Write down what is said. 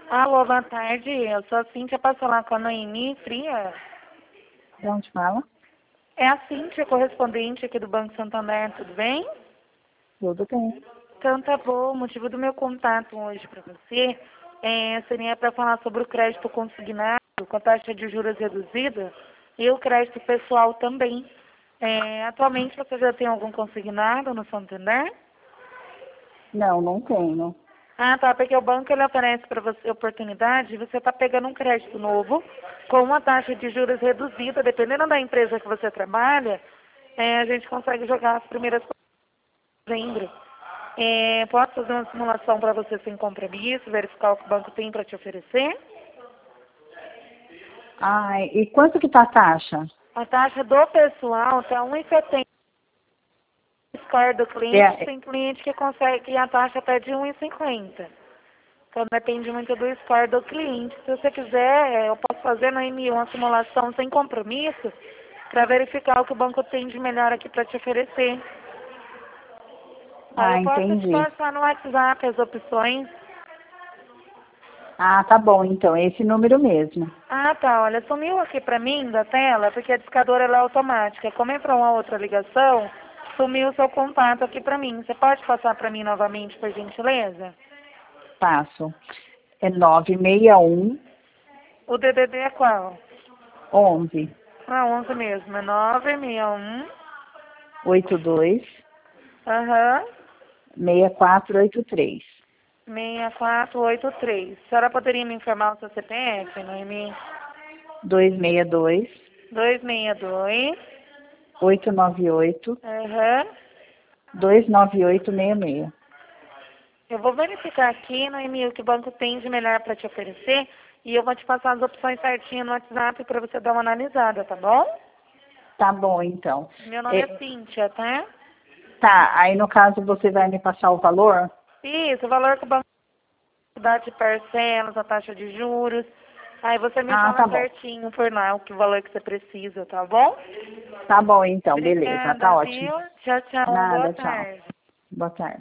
Alô, boa tarde. Eu sou a Cíntia, posso falar com a Noemi Fria? De onde fala? É a Cíntia, correspondente aqui do Banco Santander, tudo bem? Tudo bem. Então tá bom, o motivo do meu contato hoje para você seria para falar sobre o crédito consignado com a taxa de juros reduzida e o crédito pessoal também. Atualmente você já tem algum consignado no Santander? Não, não tenho. Ah, tá, porque o banco ele oferece para você a oportunidade de você estar pegando um crédito novo com uma taxa de juros reduzida, dependendo da empresa que você trabalha, a gente consegue jogar as primeiras em dezembro. Posso fazer uma simulação para você sem compromisso, verificar o que o banco tem para te oferecer? Ai, e quanto que tá a taxa? A taxa do pessoal está 1,70. Score do cliente, tem cliente que consegue que a taxa até de 1,50. Então depende muito do score do cliente. Se você quiser, eu posso fazer no e-mail uma simulação sem compromisso para verificar o que o banco tem de melhor aqui para te oferecer. Aí eu posso te Entendi. passar no WhatsApp as opções. Ah, tá bom, então, esse número mesmo. Ah, tá. Olha, sumiu aqui para mim da tela, porque a discadora ela é automática. Como entrou uma outra ligação, sumiu o seu contato aqui para mim. Você pode passar para mim novamente, por gentileza? Passo. É 961 O DDD é qual? 11 Ah, 11 mesmo. É 961. 82 Aham. 6483. 6483. A senhora poderia me informar o seu CPF, Noemi? 262 262. 898 Aham. 29866. Eu vou verificar aqui, Noemi, o que o banco tem de melhor para te oferecer e eu vou te passar as opções certinho no WhatsApp para você dar uma analisada, tá bom? Tá bom, então. Meu nome é Cíntia, tá? Tá, aí no caso você vai me passar o valor? Isso, o valor que o banco dá de parcelas, a taxa de juros. Aí você me Ah, fala tá bom. certinho por lá o que valor que você precisa, tá bom? Tá bom, então, beleza, tá Obrigada, ótimo. viu? Tchau, tchau. Boa Nada, tchau. tarde. Boa tarde.